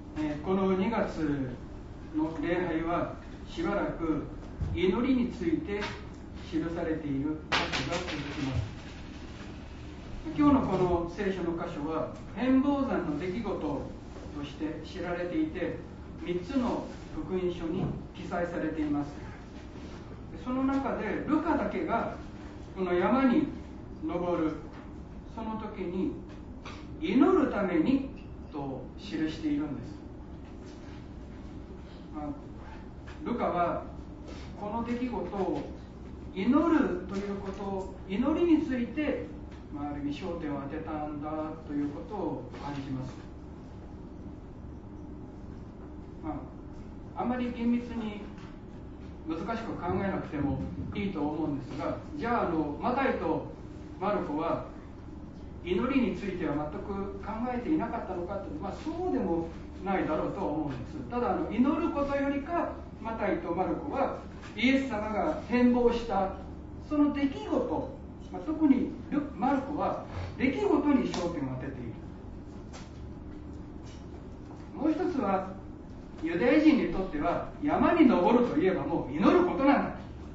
この2月の礼拝はしばらく祈りについて記されている箇所が続きます。今日のこの聖書の箇所は変貌山の出来事として知られていて、3つの福音書に記載されています。その中でルカだけがこの山に登るその時に祈るためにと記しているんです。ルカはこの出来事を祈るということ、祈りについて、ある意味焦点を当てたんだということを感じます。あまり厳密に難しく考えなくてもいいと思うんですが、じゃあマタイとマルコは祈りについては全く考えていなかったのかというと、そうでもないだろうと思うんです。ただ祈ることよりか、マタイとマルコはイエス様が変貌したその出来事、特にマルコは出来事に焦点を当てている。もう一つはユダヤ人にとっては山に登るといえばもう祈ることなんだ、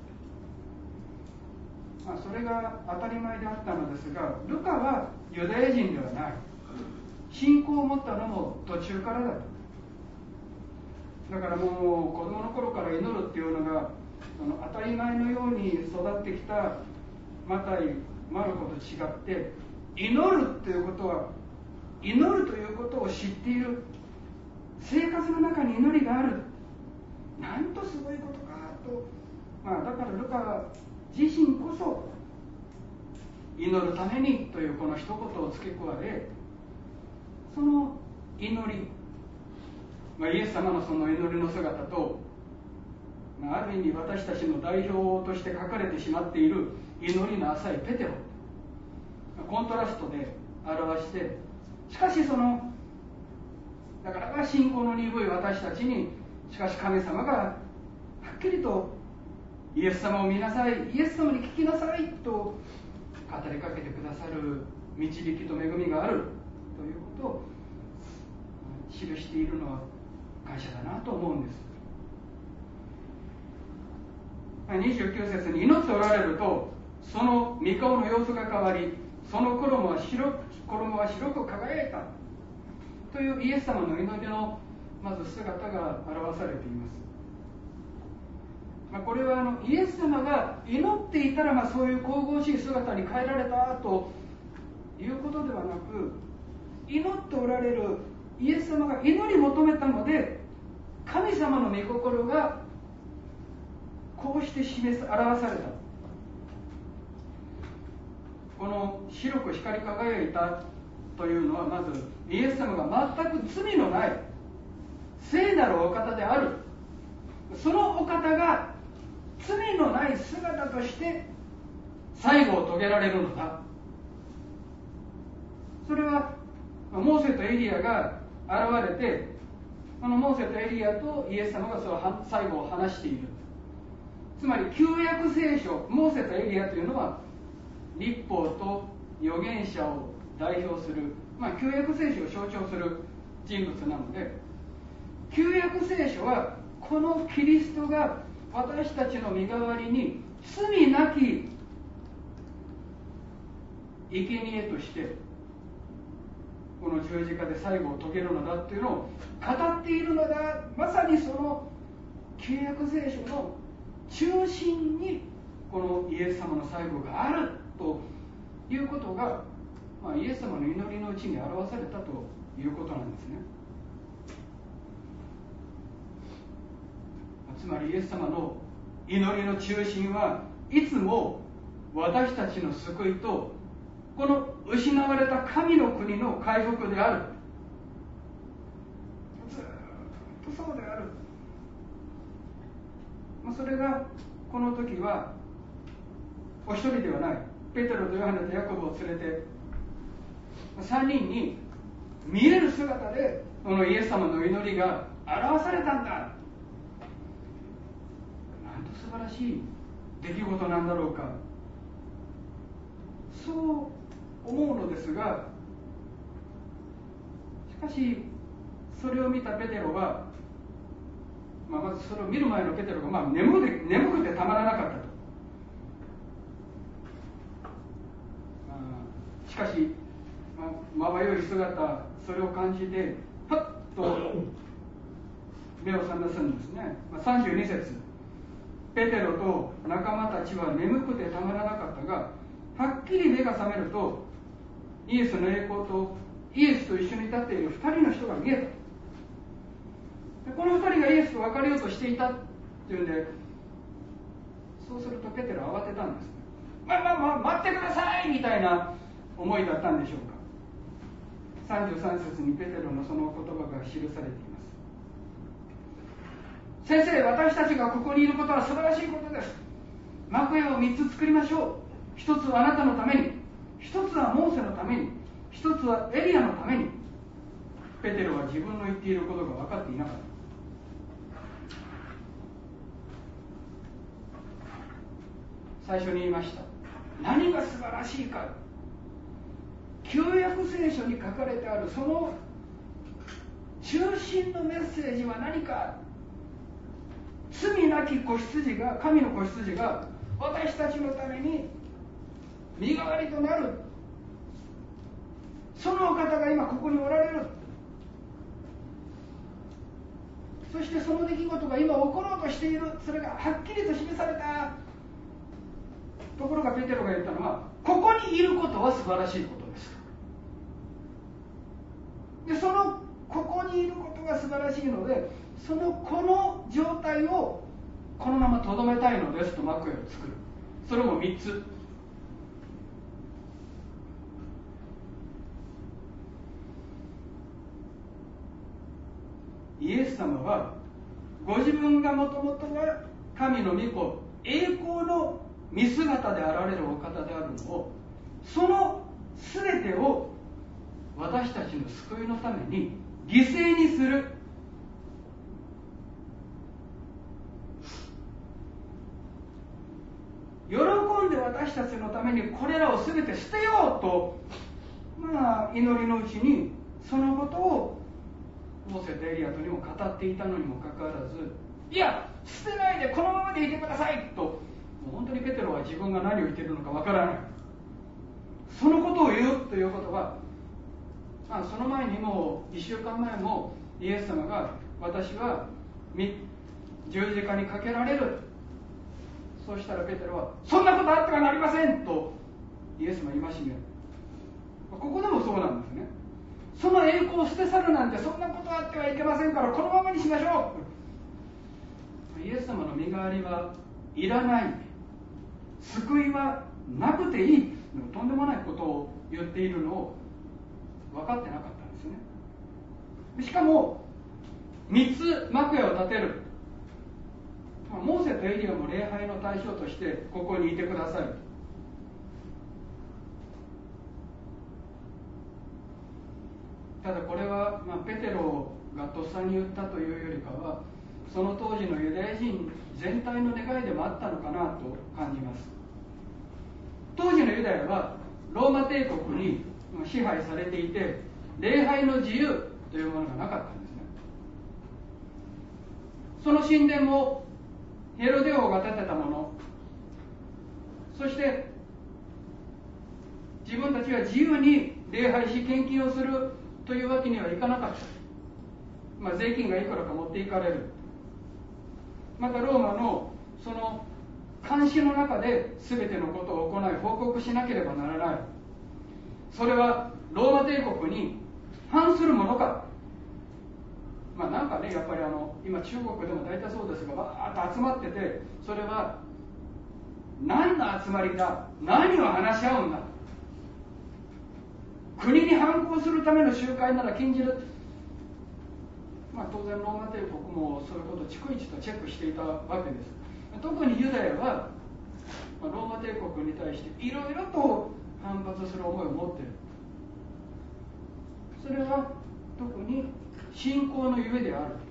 それが当たり前であったのですが、ルカはユダヤ人ではない。信仰を持ったのも途中からだと。だからもう子供の頃から祈るっていうのが当たり前のように育ってきたマタイ、マルコと違って、祈るということは、祈るということを知っている。生活の中に祈りがある。なんとすごいことかと、だからルカ自身こそ祈るためにというこの一言を付け加え、その祈り、イエス様のその祈りの姿と、ある意味私たちの代表として書かれてしまっている祈りの浅いペテロ、コントラストで表して、しかしだから信仰の鈍い私たちに、しかし神様がはっきりとイエス様を見なさい、イエス様に聞きなさいと語りかけてくださる導きと恵みがあるということを記しているのは感謝だなと思うんです。29節に、祈っておられるとその御顔の様子が変わり、その衣は白く輝いたというイエス様の祈りのまず姿が表されています。これはイエス様が祈っていたらそういう神々しい姿に変えられたということではなく、祈っておられるイエス様が祈り求めたので、神様の御心がこうして表された。この白く光り輝いたというのは、まずイエス様が全く罪のない聖なるお方である、そのお方が罪のない姿として最後を遂げられるのだ。それはモーセとエリアが現れて、このモーセとエリアとイエス様がその最後を話している。つまり旧約聖書、モーセとエリアというのは律法と預言者を代表する、旧約聖書を象徴する人物なので、旧約聖書はこのキリストが私たちの身代わりに罪なき生贄としてこの十字架で最後を遂げるのだっていうのを語っているのだ。まさにその旧約聖書の中心にこのイエス様の最後があるということが、イエス様の祈りのうちに表されたということなんですね。つまりイエス様の祈りの中心はいつも私たちの救いとこの失われた神の国の回復である。ずっとそうである。それがこの時はお一人ではない、ペテロとヨハネとヤコブを連れて3人に見える姿でこのイエス様の祈りが表されたんだ。なんと素晴らしい出来事なんだろうか、そう思うのですが、しかしそれを見たペテロは、まずそれを見る前のペテロが、眠くてたまらなかったと。しかし、まばゆい姿、それを感じてパッと目を覚ますんですね。32節、ペテロと仲間たちは眠くてたまらなかったが、はっきり目が覚めるとイエスの栄光とイエスと一緒に立っている2人の人が見えた。この2人がイエスと別れようとしていたっていうんで、そうするとペテロは慌てたんです。待ってくださいみたいな思いだったんでしょうか。33節にペテロのその言葉が記されています。先生、私たちがここにいることは素晴らしいことです。幕屋を3つ作りましょう。1つはあなたのために、1つはモーセのために、1つはエリアのために。ペテロは自分の言っていることが分かっていなかった。最初に言いました。何が素晴らしいか。旧約聖書に書かれてあるその中心のメッセージは何か。罪なき子羊が、神の子羊が私たちのために身代わりとなる。そのお方が今ここにおられる。そしてその出来事が今起ころうとしている。それがはっきりと示された。ところがペテロが言ったのは、ここにいることは素晴らしいことです。で、そのここにいることが素晴らしいので、この状態をこのままとどめたいのですと幕屋を作る。それも3つ。イエス様はご自分がもともとは神の御子、栄光の見姿であられるお方であるのを、その全てを私たちの救いのために犠牲にする。喜んで私たちのためにこれらを全て捨てようと、祈りのうちにそのことをモーセとエリアとにも語っていたのにもかかわらず、いや捨てないでこのままでいてくださいと、もう本当にペテロは自分が何を言っているのかわからない。そのことを言うということは、その前にも1週間前もイエス様が、私は十字架にかけられる。そうしたらペテロは、そんなことあってはなりませんとイエス様は戒める。ここでもそうなんですね。その栄光を捨て去るなんて、そんなことあってはいけませんから、このままにしましょう。イエス様の身代わりはいらない、救いはなくていい、とんでもないことを言っているのを分かってなかったんですよね。しかも3つ幕屋を建てる。モーセとエリアも礼拝の対象としてここにいてください。ただこれは、ペテロがとっさに言ったというよりかは、その当時のユダヤ人全体の願いでもあったのかなと感じます。当時のユダヤはローマ帝国に支配されていて、礼拝の自由というものがなかったんですね。その神殿もヘロデ王が建てたもの、そして自分たちは自由に礼拝し献金をするというわけにはいかなかった。税金がいくらか持っていかれる。またローマのその監視の中で全てのことを行い報告しなければならない。それはローマ帝国に反するものか。なんかね、やっぱり今中国でも大体そうですが、わーっと集まってて、それは何の集まりだ、何を話し合うんだ、国に反抗するための集会なら禁じる。当然ローマ帝国もそういうことを逐一とチェックしていたわけです。特にユダヤはローマ帝国に対していろいろと反発する思いを持っている。それは特に信仰のゆえである。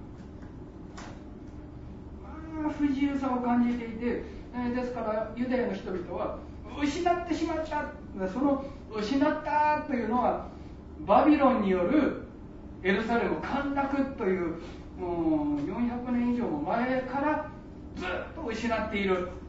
不自由さを感じていて、ですからユダヤの人々は失ってしまった。その失ったというのはバビロンによるエルサレム陥落というもう400年以上も前からずっと失っている